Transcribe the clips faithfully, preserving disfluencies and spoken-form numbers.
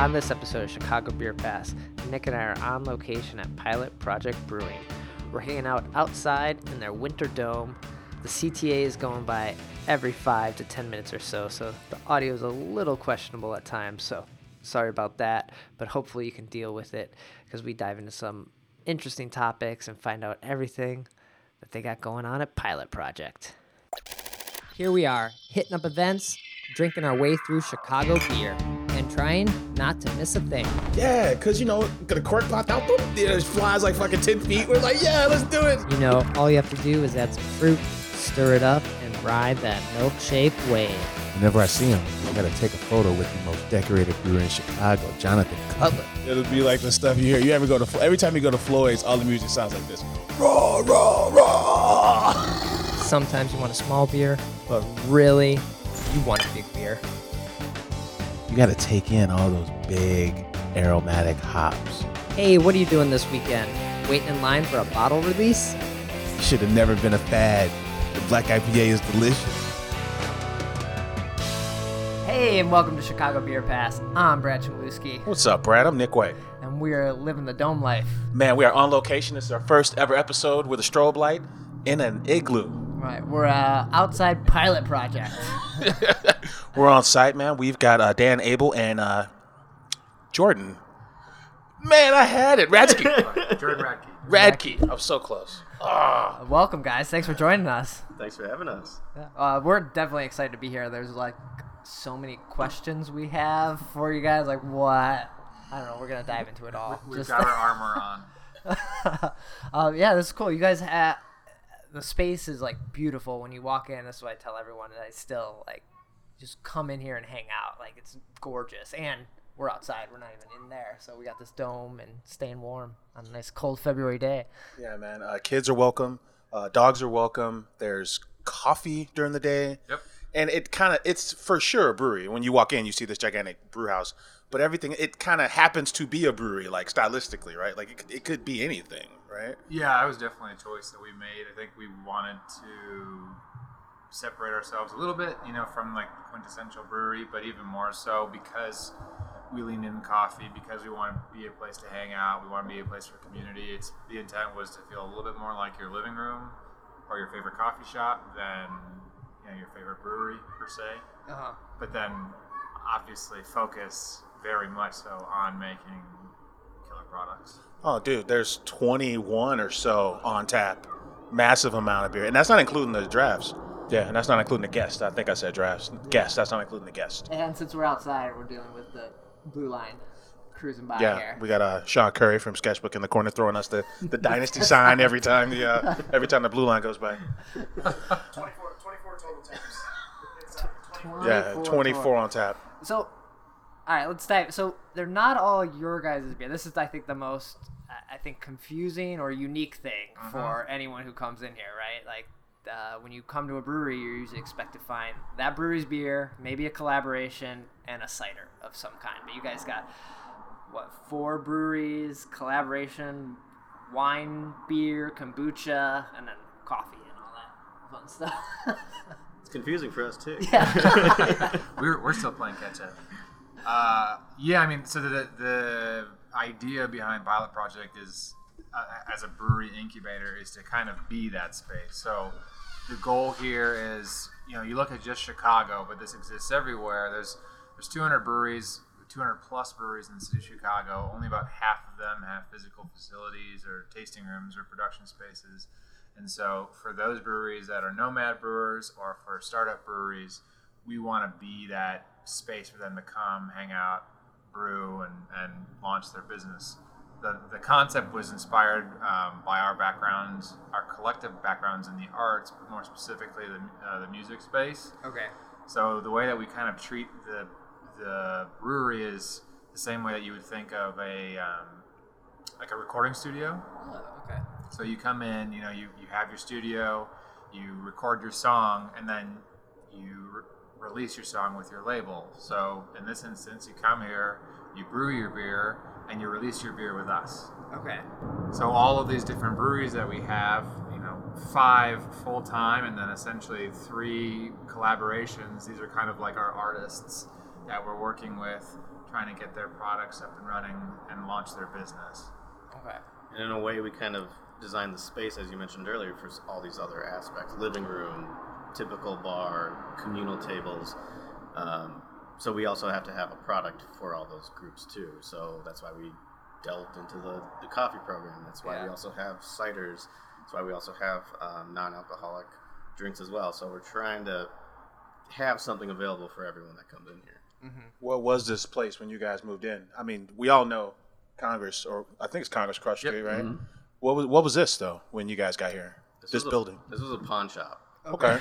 On this episode of Chicago Beer Pass, Nick and I are on location at Pilot Project Brewing. We're hanging out outside in their winter dome. The C T A is going by every five to ten minutes or so, so the audio is a little questionable at times, so sorry about that, but hopefully you can deal with it because we dive into some interesting topics and find out everything that they got going on at Pilot Project. Here we are, hitting up events, drinking our way through Chicago beer, and trying not to miss a thing. Yeah, because, you know, got a cork popped out, boom, it flies like fucking ten feet. We're like, yeah, let's do it. You know, all you have to do is add some fruit, stir it up, and ride that milkshake wave. Whenever I see him, I gotta take a photo with the most decorated brewer in Chicago, Jonathan Cutler. It'll be like the stuff you hear. You ever go to, every time you go to Floyd's, all the music sounds like this. Raw, raw, raw. Sometimes you want a small beer, but really, you want a big beer. You gotta take in all those big aromatic hops. Hey, what are you doing this weekend? Waiting in line for a bottle release? You should have never been a fad. The black I P A is delicious. Hey, and welcome to Chicago Beer Pass. I'm Brad Chmielewski, What's up, Brad? I'm Nick Way. and we're living the dome life. Man, we are on location. This is our first ever episode with a strobe light in an igloo. Right, we're uh, outside Pilot Project. We're on site, man. We've got uh, Dan Abel and uh, Jordan. Man, I had it. Radsky. Jordan Radke. Radke. I was so close. Oh. Welcome, guys. Thanks for joining us. Thanks for having us. Uh, we're definitely excited to be here. There's like so many questions we have for you guys. Like what? I don't know. We're gonna dive into it all. We've Just- got our armor on. um, yeah, this is cool. You guys have the space is like beautiful when you walk in. That's what I tell everyone. And I still like just come in here and hang out. Like it's gorgeous, and we're outside. We're not even in there, so we got this dome and staying warm on a nice cold February day. Yeah, man. Uh, kids are welcome. Uh, dogs are welcome. There's coffee during the day. Yep. And it kind of, it's for sure a brewery. When you walk in, you see this gigantic brew house. But everything, it kind of happens to be a brewery, like stylistically, right? Like it could, it could be anything, right? Yeah, it was definitely a choice that we made. I think we wanted to separate ourselves a little bit, you know, from like the quintessential brewery, but even more so because we lean in coffee, because we want to be a place to hang out. We want to be a place for community. It's the intent was to feel a little bit more like your living room or your favorite coffee shop than, you know, your favorite brewery per se. Uh-huh. But then obviously focus very much so on making killer products. Oh, dude, there's twenty-one or so on tap. Massive amount of beer. And that's not including the drafts. Yeah, and that's not including the guests. I think I said drafts. Guests, that's not including the guests. And since we're outside, we're dealing with the blue line cruising by Yeah, here. we got uh, Sean Curry from Sketchbook in the corner throwing us the, the dynasty sign every time the uh, every time the blue line goes by. twenty-four, twenty-four total taps. It's, uh, twenty-four. Yeah, twenty-four on tap. So, all right, let's dive. So they're not all your guys' beer. This is, I think, the most, I think, confusing or unique thing Uh-huh. for anyone who comes in here, right? Like, uh, when you come to a brewery, you usually expect to find that brewery's beer, maybe a collaboration, and a cider of some kind. But you guys got, what, four breweries, collaboration, wine, beer, kombucha, and then coffee and all that fun stuff. It's confusing for us too. Yeah. we're, we're still playing catch up. Uh, yeah, I mean, so the the idea behind Pilot Project is, uh, as a brewery incubator, is to kind of be that space. So the goal here is, you know, you look at just Chicago, but this exists everywhere. There's there's two hundred breweries, two hundred plus breweries in the city of Chicago. Only about half of them have physical facilities or tasting rooms or production spaces. And so for those breweries that are nomad brewers or for startup breweries, we want to be that space for them to come, hang out, brew, and, and launch their business. The the concept was inspired um, by our backgrounds, our collective backgrounds in the arts, but more specifically the, uh, the music space. Okay. So the way that we kind of treat the the brewery is the same way that you would think of a um, like a recording studio. Oh, okay. So you come in, you know, you, you have your studio, you record your song, and then you re- release your song with your label. So in this instance, you come here, you brew your beer, and you release your beer with us. Okay. So all of these different breweries that we have, you know, five full-time and then essentially three collaborations. These are kind of like our artists that we're working with, trying to get their products up and running and launch their business. Okay. And in a way, we kind of designed the space, as you mentioned earlier, for all these other aspects: living room, typical bar, communal tables. Um, so we also have to have a product for all those groups too. So that's why we delved into the, the coffee program. That's why Yeah. we also have ciders. That's why we also have um, non-alcoholic drinks as well. So we're trying to have something available for everyone that comes in here. Mm-hmm. What was this place when you guys moved in? I mean, we all know Congress, or I think it's Congress Cross Yep. Street, right? Mm-hmm. What was what was this though when you guys got here? This, was a- building. this was a pawn shop. Okay.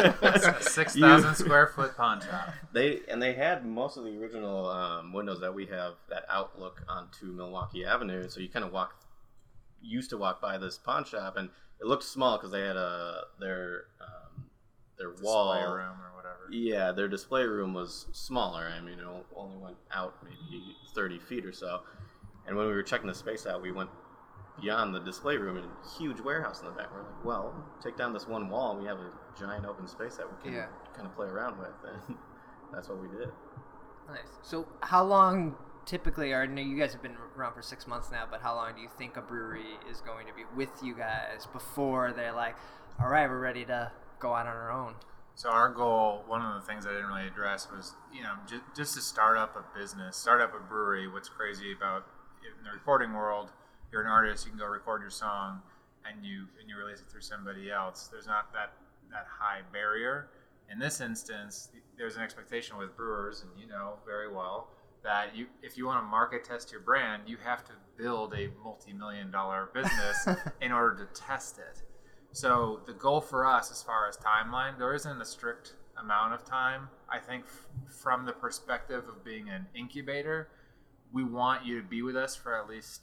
six thousand square foot pawn shop. They and they had most of the original um, windows that we have that outlook onto Milwaukee Avenue. So you kind of walk, used to walk by this pawn shop, and it looked small because they had a their um, their wall Display room or whatever. Yeah, their display room was smaller. I mean, it only went out maybe thirty feet or so. And when we were checking the space out, we went beyond the display room and a huge warehouse in the back. We're like, well, take down this one wall and we have a giant open space that we can Yeah. kind of play around with. And that's what we did. Nice. So how long typically, or I know you guys have been around for six months now, but how long do you think a brewery is going to be with you guys before they're like, all right, we're ready to go out on our own? So our goal, one of the things I didn't really address was, you know, just, just to start up a business, start up a brewery. What's crazy about in the recording world, you're an artist, you can go record your song and you and you release it through somebody else. There's not that, that high barrier. In this instance, there's an expectation with brewers, and you know very well, that you if you want to market test your brand, you have to build a multi-million dollar business in order to test it. So the goal for us as far as timeline, there isn't a strict amount of time. I think f- from the perspective of being an incubator, we want you to be with us for at least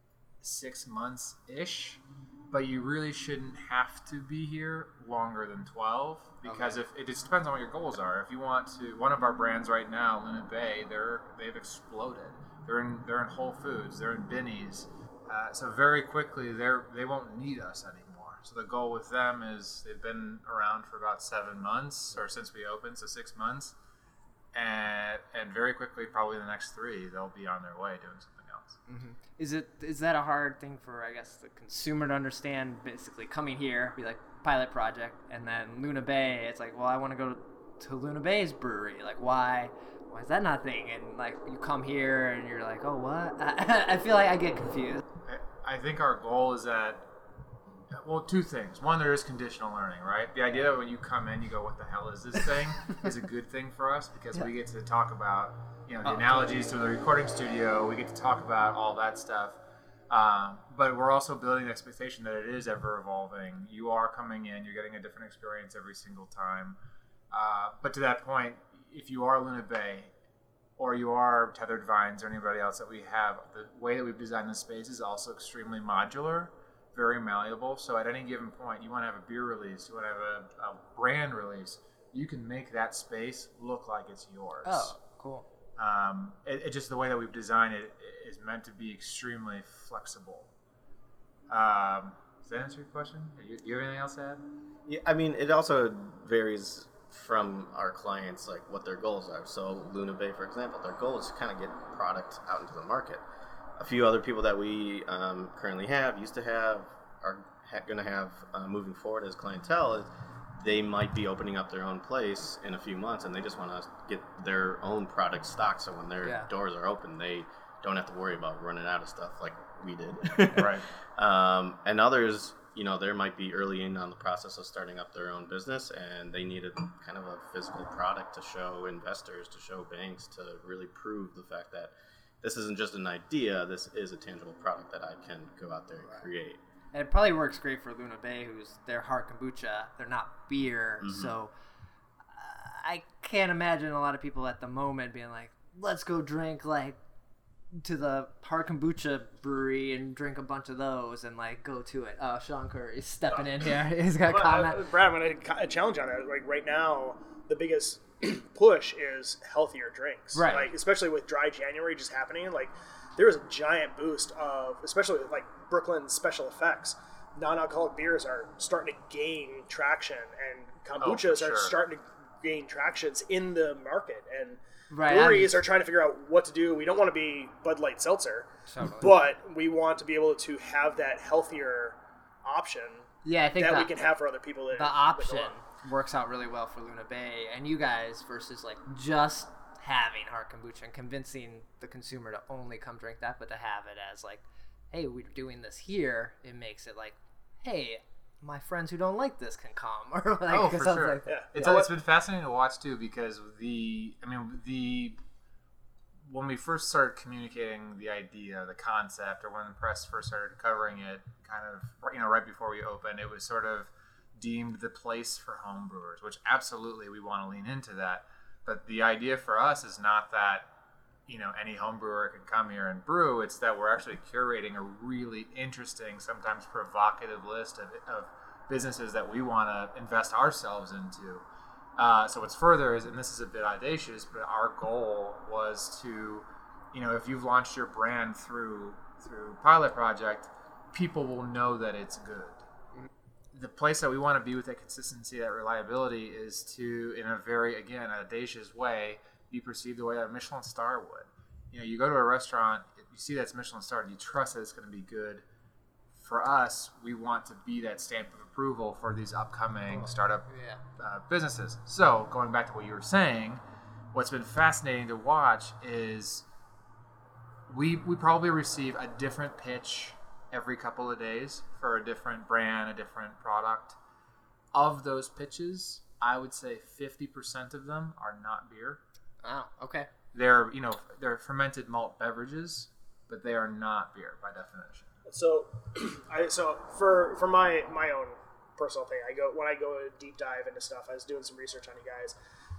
six months-ish, but you really shouldn't have to be here longer than twelve, because Okay. if it just depends on what your goals are. If you want to, one of our brands right now, Luna Bay, they're they've exploded. They're in they're in Whole Foods, they're in Binny's, uh, so very quickly they're they won't need us anymore. So the goal with them is they've been around for about seven months, or since we opened, so six months, and and very quickly, probably the next three, they'll be on their way doing something else. Mm-hmm. Is it is that a hard thing for, I guess, the consumer to understand? Basically, coming here, be like pilot project, and then Luna Bay. It's like, well, I want to go to Luna Bay's brewery. Like, why? Why is that not a thing? And like, you come here and you're like, oh, what? I, I feel like I get confused. I, I think our goal is that, well, two things. One, there is conditional learning, right? The idea that when you come in, you go, what the hell is this thing, is a good thing for us, because Yeah. we get to talk about, you know, the Oh, analogies to the recording studio. We get to talk about all that stuff. Um, but we're also building the expectation that it is ever evolving. You are coming in, you're getting a different experience every single time. Uh, but to that point, if you are Luna Bay, or you are Tethered Vines, or anybody else that we have, the way that we've designed the space is also extremely modular, very malleable. So at any given point, you want to have a beer release, you want to have a, a brand release, you can make that space look like it's yours. Oh, cool. Um, it, it just the way that we've designed it is meant to be extremely flexible. Um, does that answer your question? Do you, do you have anything else to add? Yeah, I mean, it also varies from our clients, like what their goals are. So Luna Bay, for example, their goal is to kind of get product out into the market. A few other people that we um, currently have, used to have, are ha- going to have uh, moving forward as clientele, is they might be opening up their own place in a few months, and they just want to get their own product stocked, so when their Yeah. doors are open, they don't have to worry about running out of stuff like we did. Right. Um, and others, you know, there might be early in on the process of starting up their own business, and they needed kind of a physical product to show investors, to show banks, to really prove the fact that this isn't just an idea, this is a tangible product that I can go out there and create. And it probably works great for Luna Bay, who's their hard kombucha. They're not beer, Mm-hmm. so uh, I can't imagine a lot of people at the moment being like, "Let's go drink like to the hard kombucha brewery and drink a bunch of those and like go to it." Oh, Sean Curry's stepping in here. He's got a Well, comment. uh, Brad, I'm going to challenge on that. Like right now, the biggest push is healthier drinks. Right. Like especially with dry January just happening, like there is a giant boost of, especially with like Brooklyn Special Effects, non-alcoholic beers are starting to gain traction, and kombuchas Oh, for are sure. starting to gain tractions in the market, and Right, breweries I'm- are trying to figure out what to do. We don't want to be Bud Light Seltzer, Totally. but we want to be able to have that healthier option Yeah, I think that the, we can have for other people. That the that go option on. works out really well for Luna Bay and you guys versus like just having hard kombucha and convincing the consumer to only come drink that, but to have it as like, hey, we're doing this here. It makes it like, hey, my friends who don't like this can come, or like Oh, for something sure. like that. Yeah. It's, Yeah. it's been fascinating to watch too, because the I mean the when we first started communicating the idea, the concept, or when the press first started covering it, kind of you know right before we opened, it was sort of deemed the place for home brewers, which absolutely we want to lean into that. But the idea for us is not that you know any home brewer can come here and brew. It's that we're actually curating a really interesting, sometimes provocative list of, of businesses that we want to invest ourselves into. Uh, so what's further is, and this is a bit audacious, but our goal was to, you know, if you've launched your brand through through Pilot Project, people will know that it's good. The place that we want to be with that consistency, that reliability, is to, in a very, again, audacious way, be perceived the way that a Michelin star would. You know, you go to a restaurant, you see that's Michelin star, you trust that it's going to be good. For us, we want to be that stamp of approval for these upcoming startup Yeah. uh, businesses. So, going back to what you were saying, what's been fascinating to watch is we we probably receive a different pitch every couple of days for a different brand, a different product. Of those pitches, I would say fifty percent of them are not beer. Oh, okay. They're, you know, they're fermented malt beverages, but they are not beer by definition. So, I so for for my my own personal thing, I go when I go a deep dive into stuff. I was doing some research on you guys.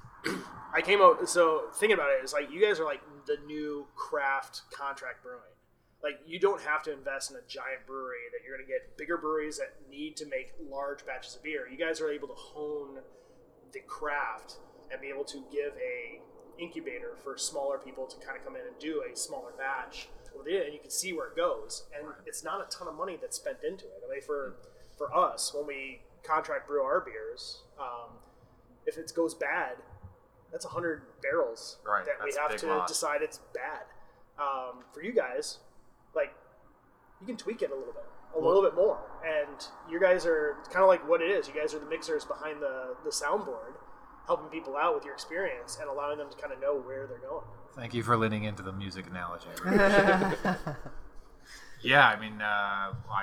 I came out so thinking about it is like you guys are like the new craft contract brewing. Like you don't have to invest in a giant brewery that you're going to get bigger breweries that need to make large batches of beer. You guys are able to hone the craft and be able to give a incubator for smaller people to kind of come in and do a smaller batch with it, and you can see where it goes. And it's not a ton of money that's spent into it. I mean, for for us, when we contract brew our beers, um, if it goes bad, that's a hundred barrels Right, that we that's a have big to loss. decide it's bad. Um, for you guys, like you can tweak it a little bit, a little bit more, and you guys are kind of like what it is. You guys are the mixers behind the the soundboard, helping people out with your experience and allowing them to kind of know where they're going. Thank you for leaning into the music analogy. I really appreciate it. Yeah, I mean, uh, I,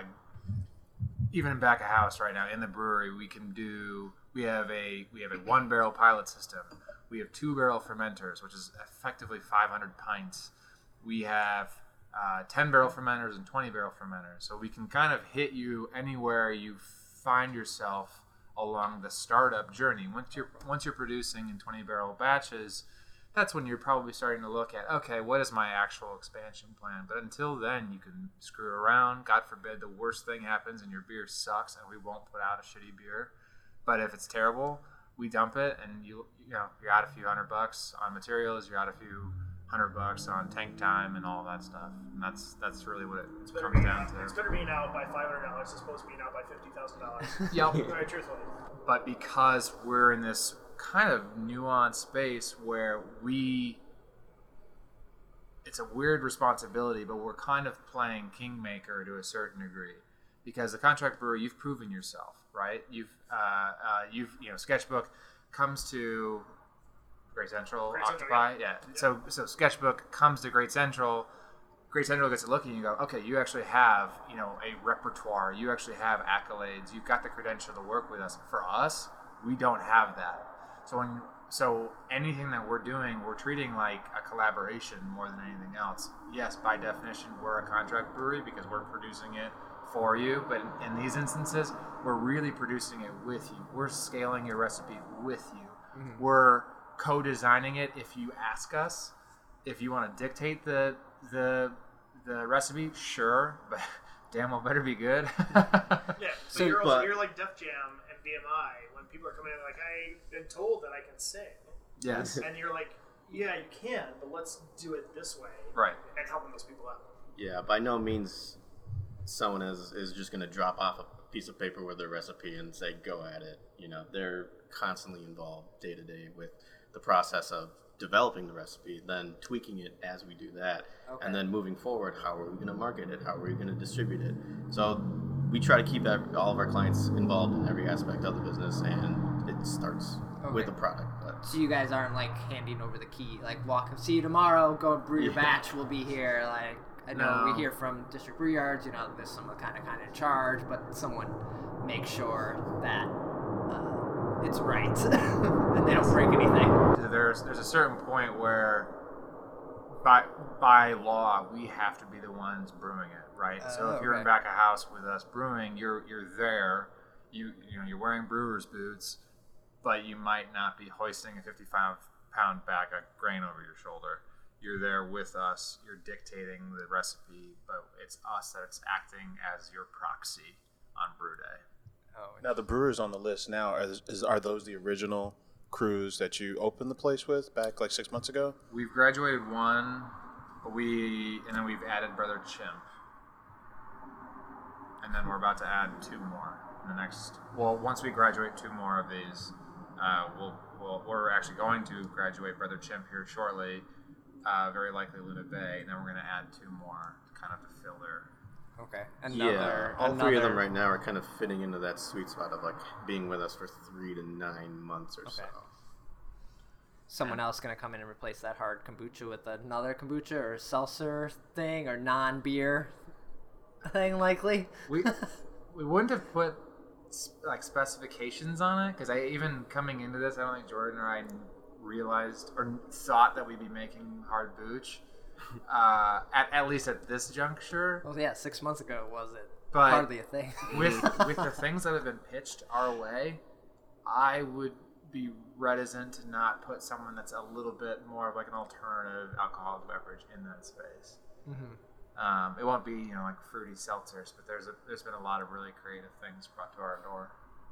even in back of house right now in the brewery, we can do. We have a we have a one barrel pilot system. We have two barrel fermenters, which is effectively five hundred pints. We have uh, ten barrel fermenters and twenty barrel fermenters, so we can kind of hit you anywhere you find yourself along the startup journey. Once you're once you're producing in twenty barrel batches, that's when you're probably starting to look at, okay, what is my actual expansion plan? But until then, you can screw around. God forbid the worst thing happens and your beer sucks, and we won't put out a shitty beer. But if it's terrible, we dump it, and you you know you're out a few hundred bucks on materials, you're out a few hundred bucks on tank time and all that stuff. And that's that's really what it It's better, comes being down out, to. it's better being out by five hundred dollars as opposed to being out by fifty thousand dollars. Yep. Very truthfully. But because we're in this kind of nuanced space where we, it's a weird responsibility, but we're kind of playing kingmaker to a certain degree. Because the contract brewer, you've proven yourself, right? You've, uh, uh, you've, you know, Sketchbook comes to Great Central, Great Central, Occupy, yeah. yeah. So, so Sketchbook comes to Great Central. Great Central gets a look at you and you go, okay, you actually have, you know, a repertoire. You actually have accolades. You've got the credential to work with us. For us, we don't have that. So when so anything that we're doing, we're treating like a collaboration more than anything else. Yes, by definition, we're a contract brewery because we're producing it for you. But in, in these instances, we're really producing it with you. We're scaling your recipe with you. Mm-hmm. We're co-designing it if you ask us. If you want to dictate the the the recipe, sure, but damn well better be good. Yeah, so, So, you're, also, but- you're like Def Jam and B M I when people are coming in like, I've been told that I can sing. Yes. And you're like, yeah, you can, but let's do it this way. Right. And helping those people out. Yeah, by no means someone is, is just going to drop off a piece of paper with their recipe and say, go at it. You know, they're constantly involved day to day with the process of developing the recipe, then tweaking it as we do that, Okay. and then moving forward, how are we going to market it? How are we going to distribute it? So we try to keep every, all of our clients involved in every aspect of the business, and it starts Okay. with the product. But So you guys aren't like handing over the key, like walk, see you tomorrow, go brew your Yeah. batch, we'll be here. Like I know No. we hear from district brew yards, you know, there's someone kind of kind of in charge, but someone makes sure that uh, it's right and they don't break anything. There's there's a certain point where by by law we have to be the ones brewing it, right? Uh, so if you're in okay. back of house with us brewing, you're you're there, you you know you're wearing brewer's boots, but you might not be hoisting a fifty-five pound bag of grain over your shoulder. You're there with us. You're dictating the recipe, but it's us that's acting as your proxy on brew day. Oh, Now the brewers on the list now are, is, are those the original crews that you opened the place with back like six months ago? We've graduated one, but we and then we've added Brother Chimp, and then we're about to add two more in the next. Well, once we graduate two more of these, uh, we'll, we'll we're actually going to graduate Brother Chimp here shortly. Uh, very likely Luna Bay, and then we're going to add two more, kind of to fill their. okay. yeah, Another, all three of them another- right now are kind of fitting into that sweet spot of like being with us for three to nine months or so. Okay. Someone else gonna come in and replace that hard kombucha with another kombucha or seltzer thing or non-beer thing, likely. We we wouldn't have put s- like specifications on it because I even coming into this, I don't think Jordan or I realized or thought that we'd be making hard booch. Uh, at, at least at this juncture, Well, yeah, six months ago was it But hardly a thing. with with the things that have been pitched our way, I would be reticent to not put someone that's a little bit more of like an alternative alcoholic beverage in that space. Mhm. Um, it won't be you know like fruity seltzers, but there's a there's been a lot of really creative things brought to our door.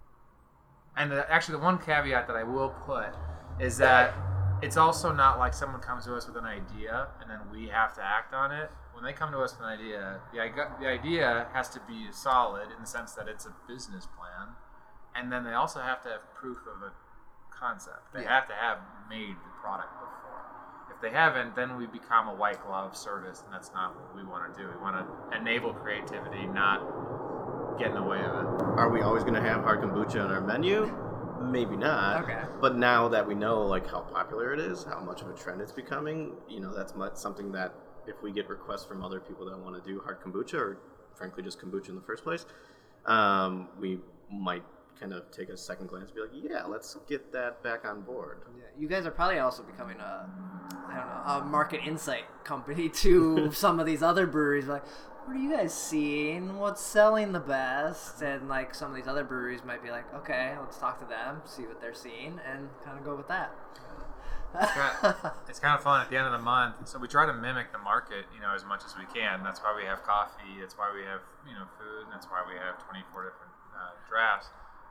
And the, actually, the one caveat that I will put is that it's also not like someone comes to us with an idea and then we have to act on it. When they come to us with an idea, the, ig- the idea has to be solid in the sense that it's a business plan, and then they also have to have proof of a concept. They Yeah. have to have made the product before. If they haven't, then we become a white glove service, and that's not what we want to do. We want to enable creativity, not get in the way of it. Are we always going to have hard kombucha on our menu? Maybe not. Okay. But now that we know like how popular it is, how much of a trend it's becoming, you know, that's much, something that if we get requests from other people that want to do hard kombucha or frankly just kombucha in the first place, um, we might kind of take a second glance and be like, yeah, let's get that back on board. Yeah, you guys are probably also becoming a, I don't know, a market insight company to some of these other breweries. Like, what are you guys seeing? What's selling the best? And like some of these other breweries might be like, okay, let's talk to them, see what they're seeing, and kind of go with that. It's kind, of, it's kind of fun at the end of the month. So we try to mimic the market, you know, as much as we can. That's why we have coffee. That's why we have, you know, food. And that's why we have twenty-four different uh, drafts.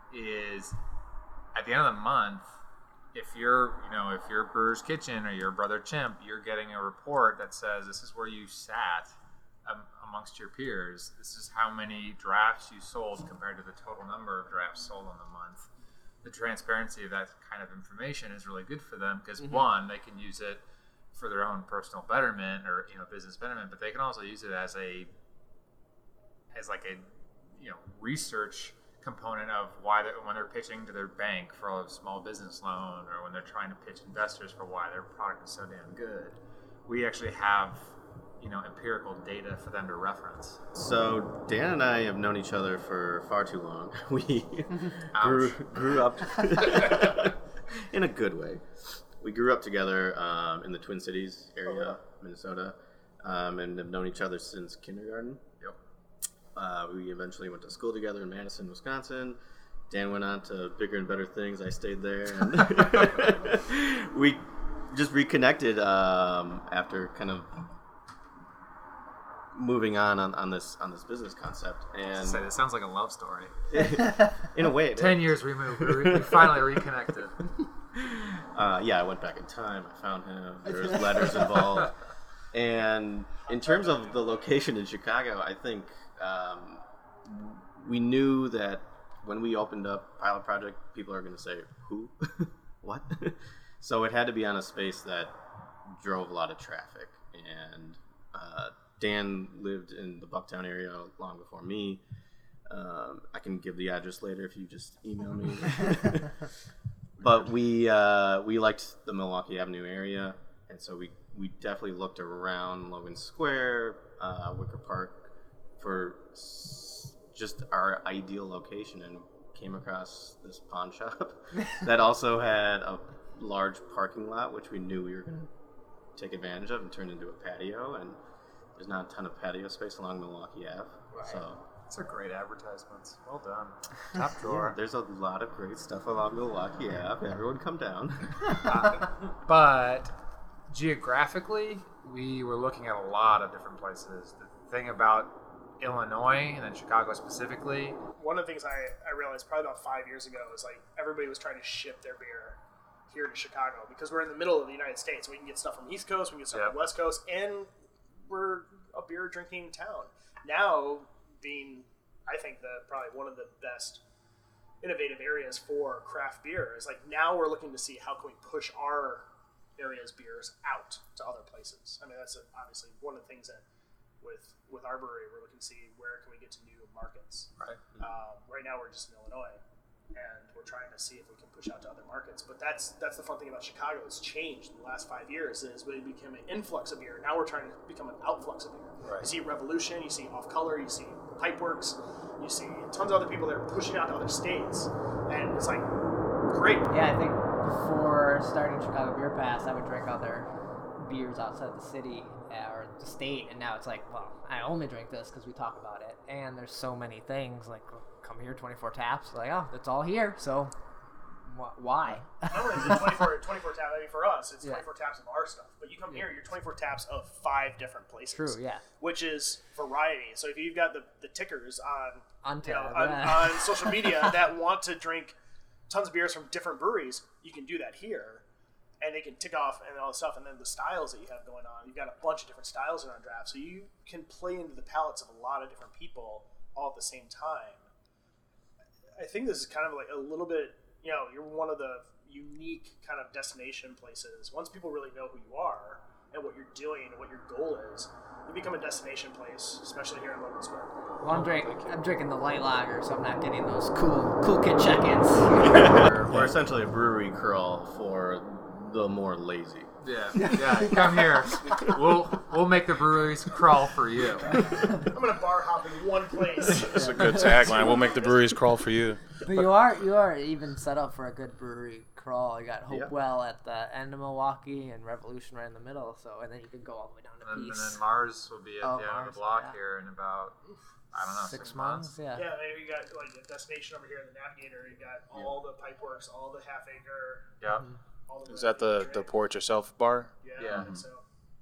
Is at the end of the month, if you're, you know, if you're Brewer's Kitchen or your Brother Chimp, you're getting a report that says this is where you sat um, amongst your peers. This is how many drafts you sold compared to the total number of drafts sold on the month. The transparency of that kind of information is really good for them because Mm-hmm. one, they can use it for their own personal betterment or you know business betterment, but they can also use it as a as like a you know research component of why they're, when they're pitching to their bank for a small business loan or when they're trying to pitch investors for why their product is so damn good. We actually have you know empirical data for them to reference. So Dan and I have known each other for far too long. We grew, grew up in a good way. We grew up together um, in the Twin Cities area, Minnesota, um, and have known each other since kindergarten. Yep. Uh, we eventually went to school together in Madison, Wisconsin. Dan went on to bigger and better things. I stayed there. And we just reconnected um, after kind of moving on, on on this on this business concept. And So it sounds like a love story. in a way, it Ten is. years removed, we, re- we finally reconnected. Uh, yeah, I went back in time. I found him. There was letters involved. And in terms of the location in Chicago, I think um, we knew that when we opened up Pilot Project, people are going to say, who? What? So it had to be on a space that drove a lot of traffic. And uh, Dan lived in the Bucktown area long before me. Um, I can give the address later if you just email me. But we uh, we liked the Milwaukee Avenue area, and so we, we definitely looked around Logan Square, uh, Wicker Park for s- just our ideal location, and came across this pawn shop that also had a large parking lot, which we knew we were going to take advantage of and turn into a patio. And there's not a ton of patio space along Milwaukee Ave, Right. so. Those are great advertisements. Well done. Top drawer. There's a lot of great stuff along Milwaukee Ave. Everyone come down. Uh, but geographically, we were looking at a lot of different places. The thing about Illinois and then Chicago specifically, One of the things I, I realized probably about five years ago is like everybody was trying to ship their beer here to Chicago because we're in the middle of the United States. We can get stuff from the East Coast, we can get stuff Yep. from the West Coast, and we're a beer drinking town. Now, being, I think, the probably one of the best innovative areas for craft beer is like now we're looking to see how can we push our area's beers out to other places. I mean, that's obviously one of the things that with with our brewery we're looking to see where can we get to new markets. right? Um, right now we're just in Illinois, and we're trying to see if we can push out to other markets. But that's that's the fun thing about Chicago. It's changed in the last five years. Is we became an influx of beer. Now we're trying to become an outflux of beer. Right. You see Revolution, you see Off Color, you see Pipeworks, you see tons of other people that are pushing out to other states, and it's like great. Yeah, I think before starting Chicago Beer Pass, I would drink other beers outside the city uh, or the state, and now it's like, well, I only drink this because we talk about it. And there's so many things like, come here, twenty-four taps. Like, oh, it's all here, so wh- why? Not only is it twenty-four, twenty-four taps. I mean, for us, it's Yeah. twenty-four taps of our stuff. But you come here, you're twenty-four taps of five different places. True, yeah. Which is variety. So if you've got the, the tickers on On you know, tab, on, yeah. on social media that want to drink tons of beers from different breweries, you can do that here. And they can tick off and all the stuff. And then the styles that you have going on, you've got a bunch of different styles in on draft. So you can play into the palates of a lot of different people all at the same time. I think this is kind of like a little bit, you know, you're one of the unique kind of destination places. Once people really know who you are and what you're doing and what your goal is, you become a destination place, especially here in Logan Square. Well, I'm, drink, I'm drinking the light lager, so I'm not getting those cool cool kid check-ins. We're, we're essentially a brewery crawl for the more lazy. Yeah, yeah. Come here. We'll we'll make the breweries crawl for you. I'm going to bar hop in one place. That's a good tagline. We'll make the breweries crawl for you. But you are you are even set up for a good brewery crawl. You got Yeah. Hopewell at the end of Milwaukee and Revolution right in the middle. So and then you can go all the way down to And, and Peace. then Mars will be at Oh, the end Mars, of the block yeah. here in about I don't know Six, six, months. months. Yeah. Yeah, maybe you got like a destination over here in the Navigator. You got all the Pipeworks, all the Half Acre. Yep. All the Is that the, the pour it yourself bar? Yeah. Yeah. I think so.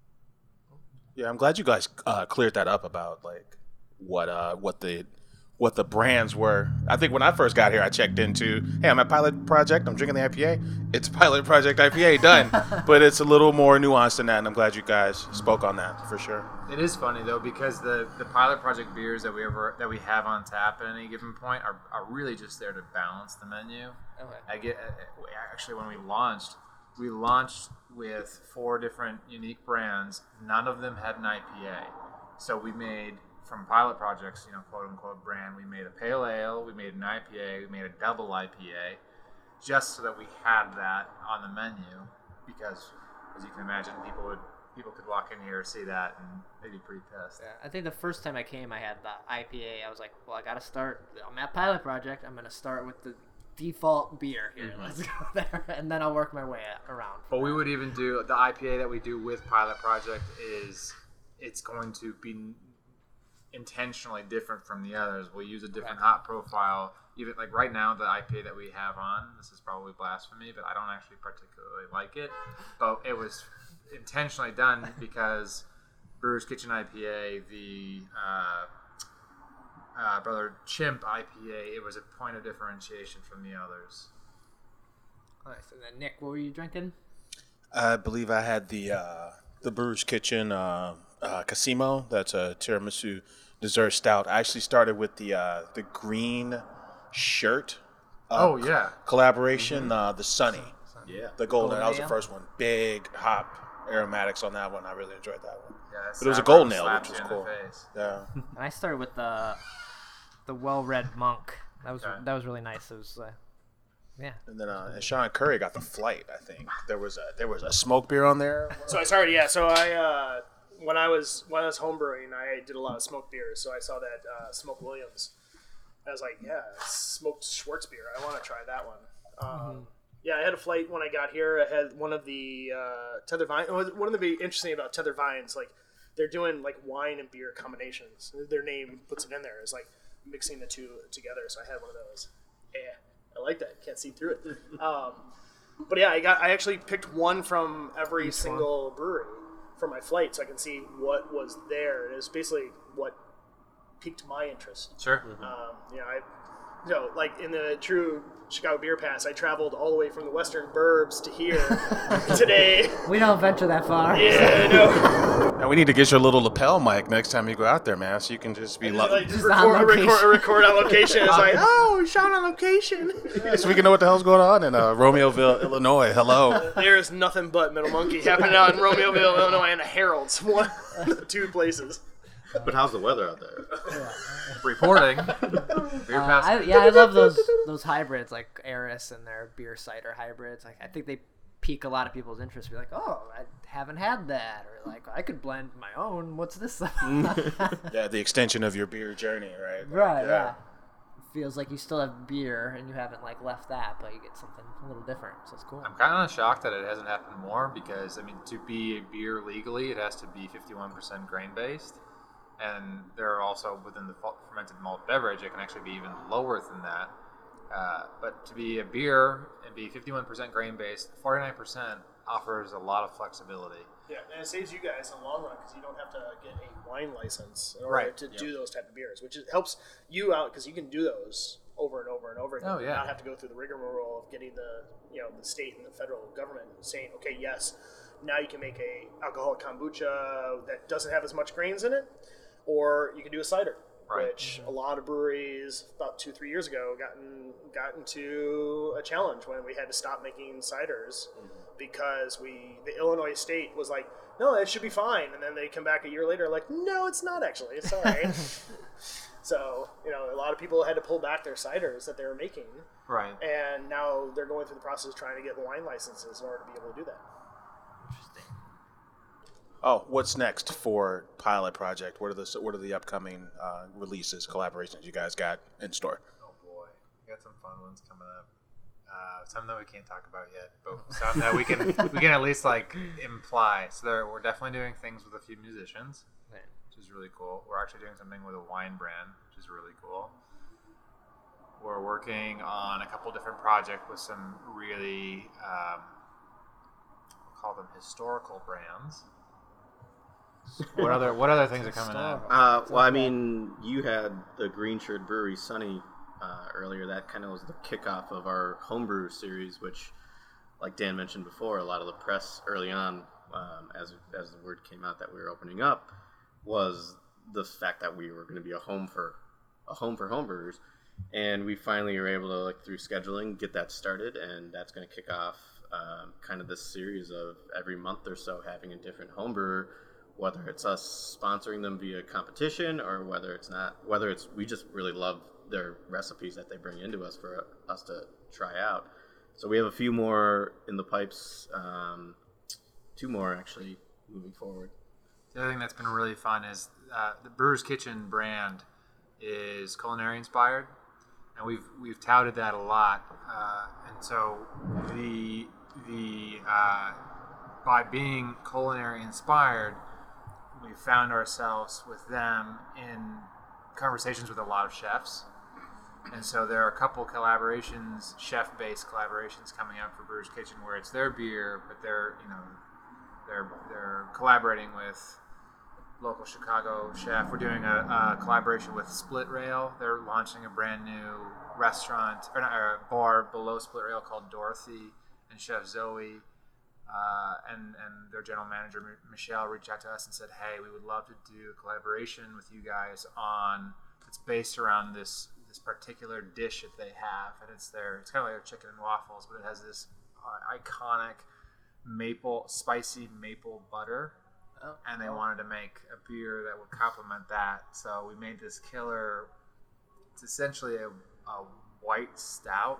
Yeah, I'm glad you guys uh, cleared that up about like what uh what the what the brands were. I think when I first got here, I checked into, hey, I'm at Pilot Project. I'm drinking the I P A. It's Pilot Project I P A, done. But it's a little more nuanced than that, and I'm glad you guys spoke on that for sure. It is funny though because the, the pilot project beers that we ever that we have on tap at any given point are, are really just there to balance the menu. Okay. I get uh, actually when we launched, we launched with four different unique brands. None of them had an I P A, so we made from pilot projects, you know, quote unquote brand. We made a pale ale, we made an I P A, we made a double I P A, just so that we had that on the menu because, as you can imagine, people would. People could walk in here, see that, and they'd be pretty pissed. Yeah, I think the first time I came, I had the I P A. I was like, well, I got to start. I'm at Pilot Project. I'm going to start with the default beer. Here, Mm-hmm. let's go there, and then I'll work my way around. But we would even do the I P A that we do with Pilot Project is it's going to be intentionally different from the others. We'll use a different Right. hop profile. Even like right now, the I P A that we have on, this is probably blasphemy, but I don't actually particularly like it. But it was intentionally done because Brewer's Kitchen I P A, the uh, uh, Brother Chimp I P A, it was a point of differentiation from the others. Nice. And then Nick, what were you drinking? I believe I had the uh, the Brewer's Kitchen uh, uh, Casimo. That's a tiramisu dessert stout. I actually started with the uh, the green shirt. Uh, Oh yeah. Collaboration, uh, the Sunny, Yeah. the golden. Golden That was the Ale? first one. Big hop aromatics on that one. I really enjoyed that one. Yeah, But it was a Sapphire golden ale, slaps which was you in the cool. face. Yeah. And I started with the the well-read monk. That was Okay. that was really nice. It was, uh, yeah. And then uh, and Sean Curry got the Flight. I think there was a there was a smoke beer on there. So I started, yeah. So I uh, when I was when I was homebrewing, I did a lot of smoked beers. So I saw that uh, Smoke Williams. I was like, yeah, smoked Schwartz beer. I want to try that one. Um, Yeah, I had a flight when I got here. I had one of the uh, Tether Vine. One of the be interesting about Tether Vines, like they're doing like wine and beer combinations. Their name puts it in there. It's like mixing the two together. So I had one of those. Yeah, I like that. Can't see through it. Um, but yeah, I got. I actually picked one from every single brewery for my flight, so I can see what was there. And it was basically what piqued my interest. Sure. Um, you know, I, you know, like in the true Chicago Beer Pass, I traveled all the way from the Western Burbs to here today. We don't venture that far. Yeah, I know. And we need to get your little lapel mic next time you go out there, man, so you can just be Just, lo- like, just Just on record, record, location. record on location. It's like, oh, shot on location. so we can know what the hell's going on in uh, Romeoville, Illinois. Hello. There's nothing but Middle Monkey happening out in Romeoville, Illinois, and the Herald's. One, the two places. But how's the weather out there? Reporting. Beer Uh, pass. I, yeah, I love those those hybrids like Eris and their beer cider hybrids. Like I think they pique a lot of people's interest. Be like, oh, I haven't had that, or like I could blend my own. What's this? Yeah, the extension of your beer journey, right? Like, Right. Yeah. It feels like you still have beer and you haven't like left that, but you get something a little different. So it's cool. I'm kind of shocked that it hasn't happened more because, I mean, to be a beer legally, it has to be fifty-one percent grain based. And there are also, within the fermented malt beverage, it can actually be even lower than that. Uh, but to be a beer and be fifty-one percent grain based, forty-nine percent offers a lot of flexibility. Yeah, and it saves you guys in the long run because you don't have to get a wine license in order Right. to do those type of beers, which is, helps you out because you can do those over and over and over again. Oh, yeah. And not have to go through the rigmarole of getting the you know the state and the federal government saying, okay, yes, now you can make a alcoholic kombucha that doesn't have as much grains in it, or you can do a cider. Right. Which a lot of breweries about two, three years ago gotten got into a challenge when we had to stop making ciders because we the Illinois state was like, no, it should be fine, and then they come back a year later like, no, it's not actually. Sorry. So you know, a lot of people had to pull back their ciders that they were making, Right. and now they're going through the process of trying to get wine licenses in order to be able to do that. Oh, what's next for Pilot Project? What are the what are the upcoming uh, releases, collaborations you guys got in store? Oh boy, we got some fun ones coming up. Uh, some that we can't talk about yet, but some that we can we can at least like imply. So there, we're definitely doing things with a few musicians, which is really cool. We're actually doing something with a wine brand, which is really cool. We're working on a couple different projects with some really um, we'll call them historical brands. What other what other things are coming out? Uh, well, I mean, you had the Green Shirt Brewery Sunny uh, earlier. That kind of was the kickoff of our homebrew series, which, like Dan mentioned before, a lot of the press early on, um, as as the word came out that we were opening up, was the fact that we were going to be a home for a home for homebrewers, and we finally were able to, like through scheduling, get that started, and that's going to kick off um, kind of this series of every month or so having a different homebrewer. Whether it's us sponsoring them via competition or whether it's not, whether it's we just really love their recipes that they bring into us for us to try out. So we have a few more in the pipes, um, two more actually moving forward. The other thing that's been really fun is uh, the Brewer's Kitchen brand is culinary inspired, and we've we've touted that a lot. Uh, and so the the uh, by being culinary inspired, we found ourselves with them in conversations with a lot of chefs. And so there are a couple collaborations, chef-based collaborations coming up for Brewer's Kitchen where it's their beer, but they're, you know, they're they're collaborating with local Chicago chef. We're doing a, a collaboration with Split Rail. They're launching a brand new restaurant, or, not, or a bar below Split Rail called Dorothy, and Chef Zoe Uh, and, and their general manager, M- Michelle, reached out to us and said, hey, we would love to do a collaboration with you guys on, it's based around this this particular dish that they have, and it's their it's kind of like their chicken and waffles, but it has this uh, iconic maple spicy maple butter. Oh. And they wanted to make a beer that would complement that, so we made this killer. It's essentially a, a white stout,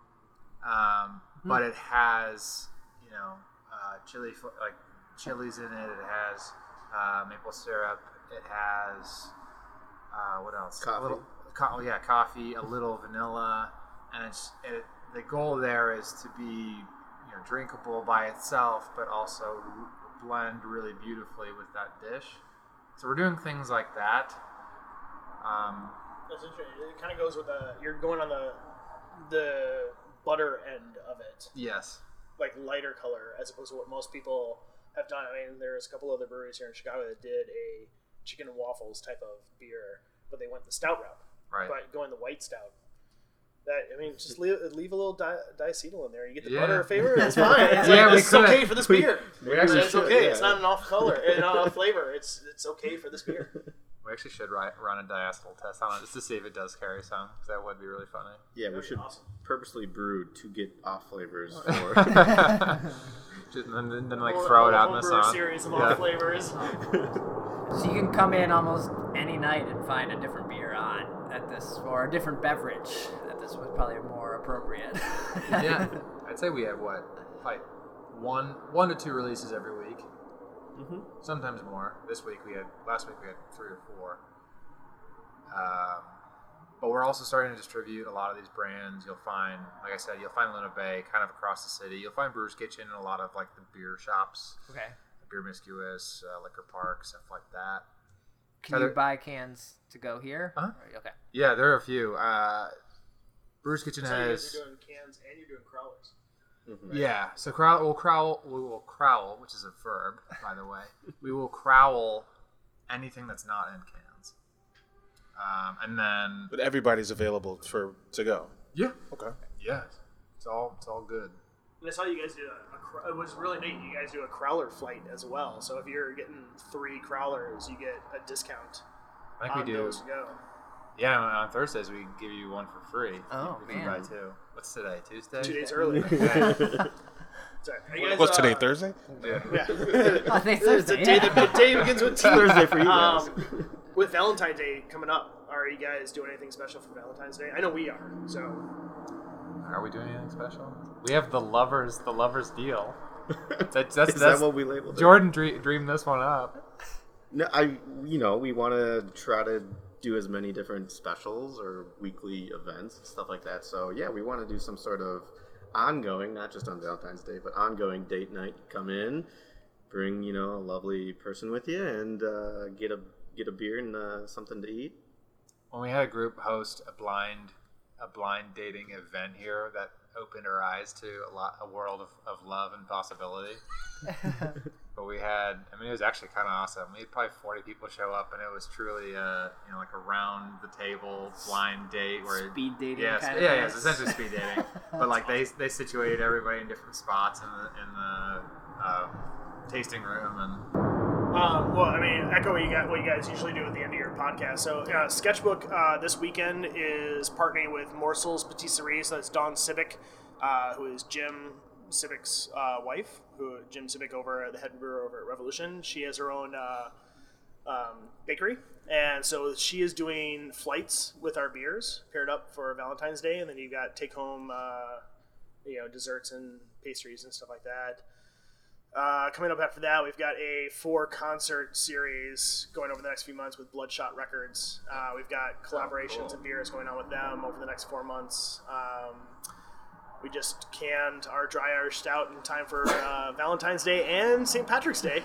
um, Hmm. but it has, you know, uh, chili fl- like chilies in it. It has uh, maple syrup. It has uh, what else? Coffee. A little, co- oh yeah, coffee. A little vanilla, and it's it, the goal there is to be, you know, drinkable by itself, but also blend really beautifully with that dish. So we're doing things like that. Um, That's interesting. It kind of goes with the you're going on the the butter end of it, yes. like lighter color, as opposed to what most people have done. I mean, there's a couple other breweries here in Chicago that did a chicken and waffles type of beer, but they went the stout route. Right. But going the white stout. That I mean, just leave, leave a little di- diacetyl in there. You get the Yeah. butter flavor. It's fine. It's, Yeah, like, we it's coulda- okay for this we- beer. we actually it's should, okay. yeah. It's not an off color, it's not off flavor. It's it's okay for this beer. We actually should ri- run a diacetyl test on it just to see if it does carry some, because that would be really funny. Yeah, we That'd be should awesome. purposely brew to get off flavors for. Just, and then, then like Whole- throw it whole out in the homebrew sun. series of Yeah. all flavors. So you can come in almost any night and find a different beer on at this, or a different beverage at this was probably more appropriate. Yeah, I'd say we have what, like one, one to two releases every week. Mm-hmm. Sometimes more. This week we had, last week we had three or four. Um, but we're also starting to distribute a lot of these brands. You'll find, like I said, you'll find Luna Bay kind of across the city. You'll find Brewer's Kitchen in a lot of like the beer shops, Okay. Beer Miscuous, uh, Liquor Park, stuff like that. Can Are you there- buy cans to go here? Uh-huh. Or- Okay. Yeah, there are a few. Uh, Brewer's Kitchen So you has. guys are doing cans and you're doing crowlers. Mm-hmm. Yeah, so crowl, we'll crowl, we will crowl, which is a verb, by the way. We will crowl anything that's not in cans, um, and then But everybody's available for to go. yeah, Okay. yeah, it's all it's all good. And I saw you guys do a, a cr- it was really neat. You guys do a crowler flight as well. So if you're getting three crowlers, you get a discount I think on we do. those to go. Yeah, on on Thursdays we give you one for free. Oh, you can man. buy two. What's today? Tuesday. Two days early. Yeah. Sorry. Are you guys, What's today? uh, Thursday? Yeah. Yeah. I think It's a Thursday, day yeah. that the day begins with T. Thursday for you guys. Um, with Valentine's Day coming up, are you guys doing anything special for Valentine's Day? I know we are. So Are we doing anything special? We have the lovers, the lovers deal. That's that's, Is that's that what we labeled it? Jordan dream, dreamed this one up. No, I, you know, we want to try to do as many different specials or weekly events and stuff like that. So yeah, we want to do some sort of ongoing, not just on Valentine's Day, but ongoing date night. Come in, bring you know a lovely person with you, and uh, get a get a beer and uh, something to eat. When we had a group host a blind a blind dating event here that opened our eyes to a lot a world of, of love and possibility. But we had, I mean, it was actually kind of awesome. We had probably forty people show up, and it was truly, uh, you know, like a round the table blind date where Speed dating yeah, kind sp- of yeah, thing. yeah, it's essentially speed dating. But like they they situated everybody in different spots in the in the uh, tasting room, and Um, well, I mean, echo what you, got, what you guys usually do at the end of your podcast. So, uh, Sketchbook uh, this weekend is partnering with Morsels Patisserie. So that's Dawn Civic, uh, who is Jim Civic's uh, wife, who Jim Civic over at the head brewer over at Revolution. She has her own uh, um, bakery, and so she is doing flights with our beers paired up for Valentine's Day, and then you got take home, uh, you know, desserts and pastries and stuff like that. Uh, coming up after that, we've got a four concert series going over the next few months with Bloodshot Records. Uh, we've got collaborations and beers going on with them over the next four months. Um, we just canned our dry Irish stout in time for uh, Valentine's Day and Saint Patrick's Day.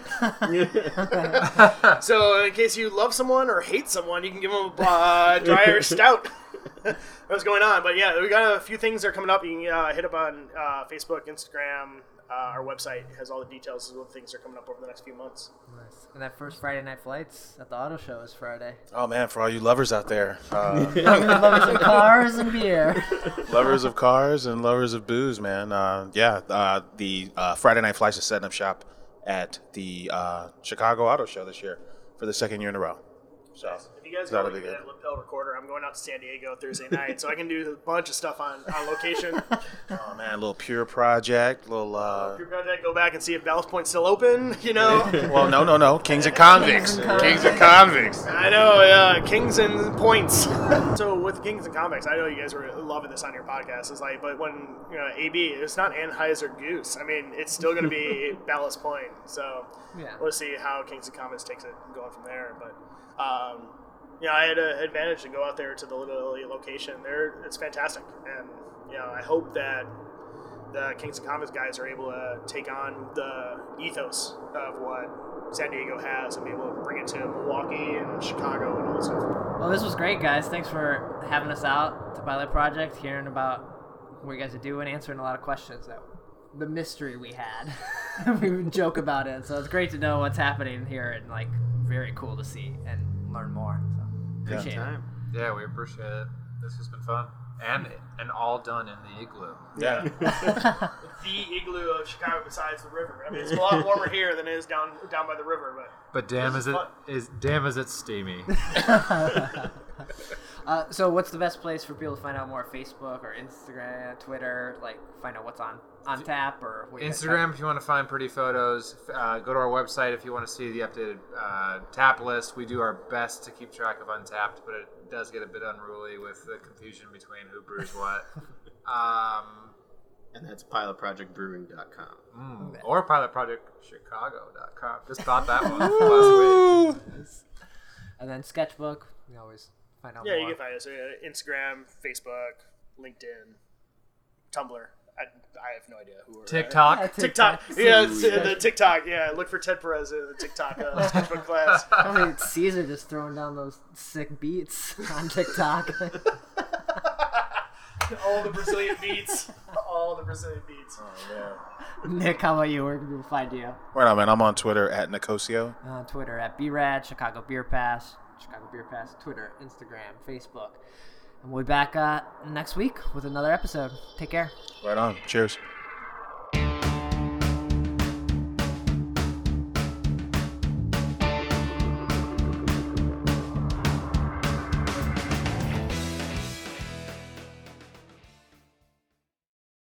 So in case you love someone or hate someone, you can give them a uh, dry Irish stout. What's going on? But yeah, we got a few things that are coming up. You can uh, hit up on uh, Facebook, Instagram. Uh, our website has all the details of what things are coming up over the next few months. Nice. And that first Friday Night Flights at the auto show is Friday. Oh man, for all you lovers out there, uh, Lovers of cars and beer. lovers of cars and lovers of booze, man. Uh, yeah, uh, the uh, Friday Night Flights is setting up shop at the uh, Chicago Auto Show this year for the second year in a row. So If If you guys That'll go be to good. that lapel recorder, I'm going out to San Diego Thursday night, so I can do a bunch of stuff on, on location. Oh man, a little Pure project, little. Uh, Your project, go back and see if Ballast Point's still open. You know. well, no, no, no. Kings and Convicts. Kings and Convicts. I know, yeah, Kings and Points. So with Kings and Convicts, I know you guys were loving this on your podcast. It's like, but when you know A B, it's not Anheuser Goose. I mean, it's still going to be Ballast Point. So Yeah. we'll see how Kings and Convicts takes it going from there. But um, you know, I had an advantage to go out there to the Little Italy location. There, it's fantastic, and you know, I hope that the Kings and Convicts guys are able to take on the ethos of what San Diego has and be able to bring it to Milwaukee and Chicago and all this stuff. Well, this was great, guys. Thanks for having us out to Pilot Project, hearing about what you guys are doing, answering a lot of questions that the mystery we had. We would joke about it, so it's great to know what's happening here and like very cool to see and learn more. So appreciate it. Yeah, we appreciate it. This has been fun. And and all done in the igloo. Yeah. The igloo of Chicago besides the river. I mean, it's a lot warmer here than it is down down by the river, but But damn This is is it fun. is damn is it steamy. Uh, so what's the best place for people to find out more? Facebook or Instagram, Twitter? Like find out what's on on tap or what you guys Instagram if you want to find pretty photos. Uh, go to our website if you want to see the updated uh, tap list. We do our best to keep track of Untapped, but it does get a bit unruly with the confusion between who brews what. um, And that's pilot project brewing dot com. mm, or pilot project chicago dot com. Just thought that one last week. And then Sketchbook. We always find out yeah, more. you can find us uh, Instagram, Facebook, LinkedIn, Tumblr. I, I have no idea who. We're, TikTok. Yeah, TikTok. Yeah, it's, uh, the TikTok. Yeah, look for Ted Perez in the TikTok uh, Sketchbook class. I mean, Caesar just throwing down those sick beats on TikTok. All the Brazilian beats. All the Brazilian beats. Nick, how about you? Where can people find you? Right on, man. I'm on Twitter at Nicosio. On Twitter at B Rad, Chicago Beer Pass, Chicago Beer Pass, Twitter, Instagram, Facebook. And we'll be back uh, next week with another episode. Take care. Right on. Cheers.